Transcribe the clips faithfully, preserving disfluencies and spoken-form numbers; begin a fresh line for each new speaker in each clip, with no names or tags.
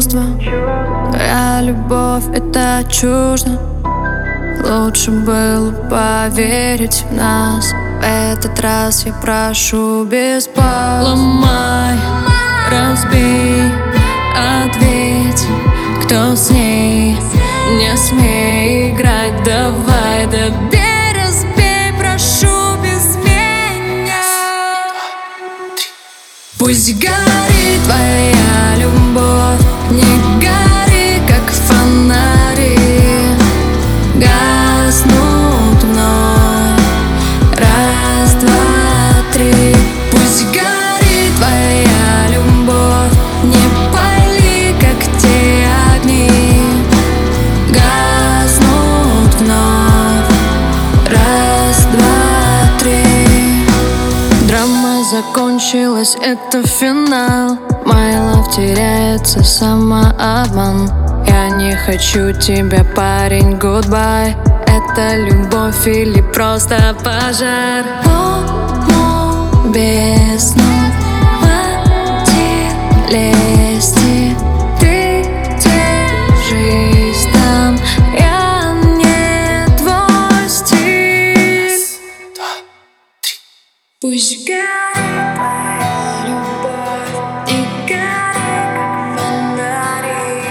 чувства. Твоя любовь — это чуждо. Лучше было поверить в нас. В этот раз я прошу без пауз. Ломай, разбей, ответь, кто с ней. Не смей играть, давай, добей, разбей, прошу без меня. Пусть горит твоя любовь, не гори, как фонари. Гаснут вновь, раз, два, три. Пусть горит твоя любовь, не пали, как те огни. Гаснут вновь, раз, два, три. Драма закончилась, это финал. My love теряется, самообман. Я не хочу тебя, парень, goodbye. Это любовь или просто пожар? Луну без снов, хватит лести. Ты держись там, я не твой стиль. Пусть горит твоя любовь, и гори, как фонари.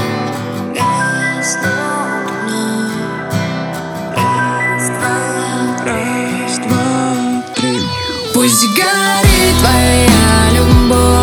Гаснут вновь, раз, два, раз, два, три. Пусть горит твоя любовь.